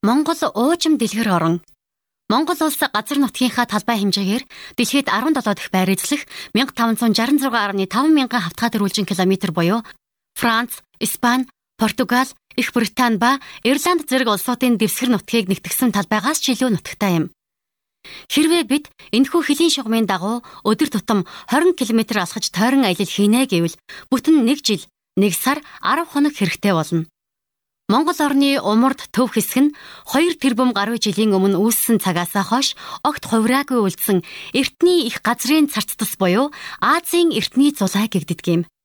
Монгол уужим дэлгэр орон. Монгол улс газар нутгийнхаа талбай хэмжээгээр дэлхийд 17 дахь байр эзлэх 1566.5 мянган хавтгай тэрбум километр буюу Франц, Испани, Португал, Их Британи ба Ирланд зэрэг улсуудын дэвсгэр нутгийг нэгтгэсэн талбайгаас ч илүү нутагтай юм. Хэрвээ бид энэхүү хөлийн шугамын дагуу өдөр тутам 20 км алхаж тойрон аялал хийнэ гэвэл бүтэн 1 жил, 1 сар, 10 хоног хэрэгтэй болно. Монгол орны умард төв хэсэг нь 2 тэрбум гаруй жилийн өмнө үүссэн цагаасаа хойш огт хувраагүй үлдсэн эртний их газрын царцдас буюу Азийн эртний зулай гэгддэг юм.